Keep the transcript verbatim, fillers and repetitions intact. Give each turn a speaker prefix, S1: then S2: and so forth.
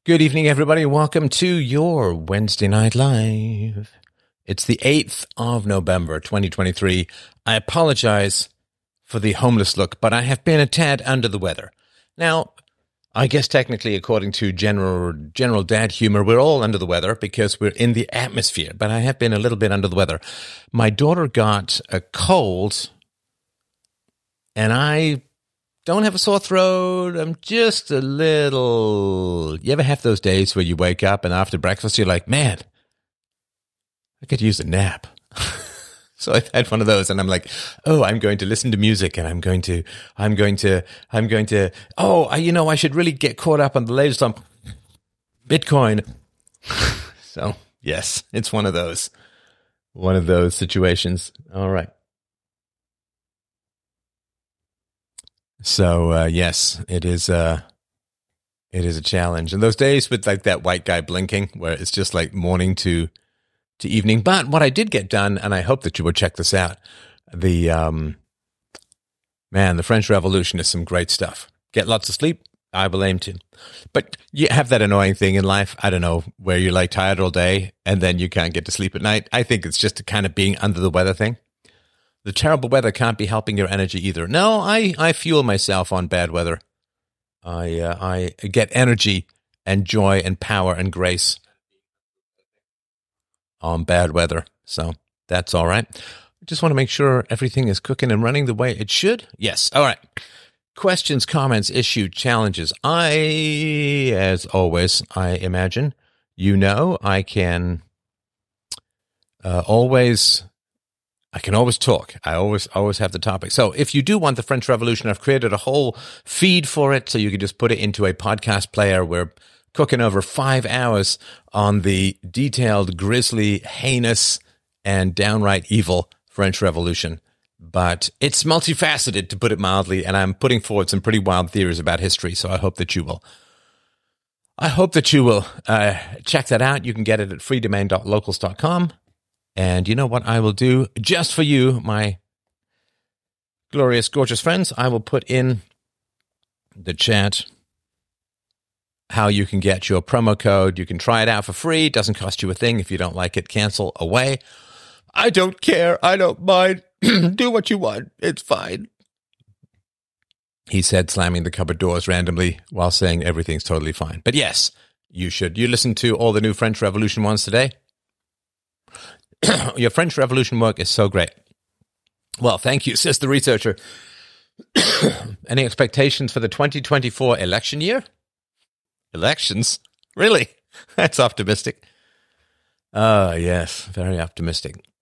S1: Good evening, everybody. Welcome to your Wednesday Night Live. It's the eighth of November, twenty twenty-three. I apologize for the homeless look, but I have been a tad under the weather. Now, I guess technically, according to general general dad humor, we're all under the weather because we're in the atmosphere, but I have been a little bit under the weather. My daughter got a cold, and I don't have a sore throat. I'm just a little... You ever have those days where you wake up and after breakfast you're like, man, I could use a nap. So I've had one of those and I'm like, oh, I'm going to listen to music and I'm going to, I'm going to, I'm going to, oh, I, you know, I should really get caught up on the latest on Bitcoin. So yes, it's one of those, one of those situations. All right. So, uh, yes, it is, uh, it is a challenge. And those days with like that white guy blinking where it's just like morning to, to evening. But what I did get done, and I hope that you will check this out, the, um, man, the French Revolution is some great stuff. Get lots of sleep. I will aim to. But you have that annoying thing in life. I don't know, where you're like tired all day and then you can't get to sleep at night. I think it's just a kind of being under the weather thing. The terrible weather can't be helping your energy either. No, I, I fuel myself on bad weather. I uh, I get energy and joy and power and grace on bad weather. So that's all right. I just want to make sure everything is cooking and running the way it should. Yes. All right. Questions, comments, issue, challenges. I, as always, I imagine, you know, I can uh, always... I can always talk. I always, always have the topic. So if you do want the French Revolution, I've created a whole feed for it. So you can just put it into a podcast player. We're cooking over five hours on the detailed, grisly, heinous, and downright evil French Revolution. But it's multifaceted, to put it mildly. And I'm putting forward some pretty wild theories about history. So I hope that you will. I hope that you will uh, check that out. You can get it at free domain dot locals dot com. And you know what I will do just for you, my glorious, gorgeous friends? I will put in the chat how you can get your promo code. You can try it out for free. It doesn't cost you a thing. If you don't like it, cancel away. I don't care. I don't mind. Do what you want. It's fine. He said, slamming the cupboard doors randomly while saying everything's totally fine. But yes, you should. You listen to all the new French Revolution ones today? Your French Revolution work is so great. Well, thank you, says the researcher. Any expectations for the twenty twenty-four election year? Elections? Really? That's optimistic. Ah, uh, yes, very optimistic.